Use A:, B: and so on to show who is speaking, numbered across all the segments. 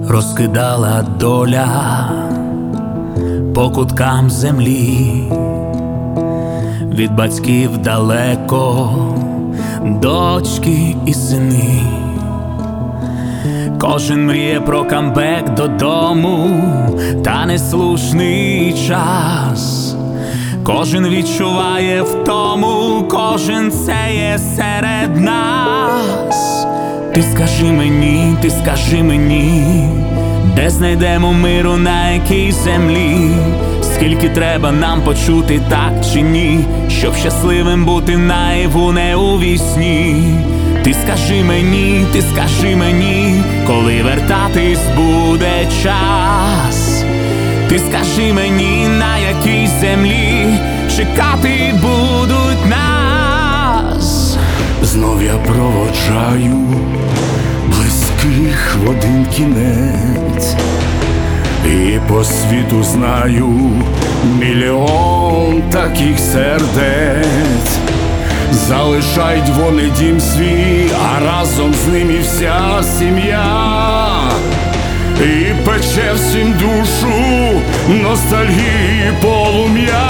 A: розкидала доля по куткам землі, від батьків далеко, дочки і сини. Кожен мріє про камбек додому, та неслушний час. Кожен відчуває втому, кожен це є серед нас. Ти скажи мені, де знайдемо миру, на якій землі? Скільки треба нам почути, так чи ні, щоб щасливим бути наяву, не у вісні? Ти скажи мені, коли вертатись буде час. Ти скажи мені, на якій землі чекати будуть нас.
B: Знов я проводжаю близьких в один кінець, і по світу знаю мільйон таких сердець. Залишають вони дім свій, а разом з ними вся сім'я. І пече всім душу ностальгії полум'я.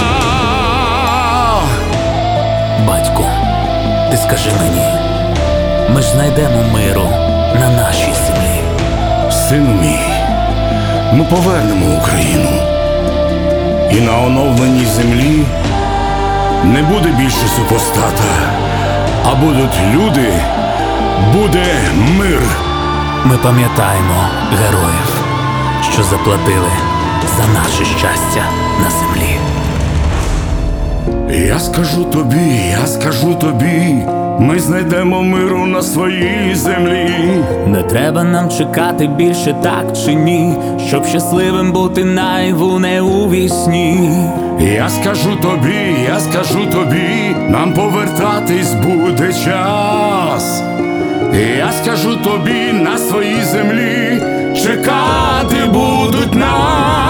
A: Батьку, ти скажи мені, ми ж знайдемо миру на нашій землі.
B: Сину мій, ми повернемо Україну, і на оновленій землі не буде більше супостата, а будуть люди, буде мир.
A: Ми пам'ятаємо героїв, що заплатили за наше щастя на землі.
B: Я скажу тобі, ми знайдемо миру на своїй землі.
A: Не треба нам чекати більше, так чи ні, щоб щасливим бути наяву, не у вісні.
B: Я скажу тобі, нам повертатись буде час. Я скажу тобі, на своїй землі чекати будуть нас.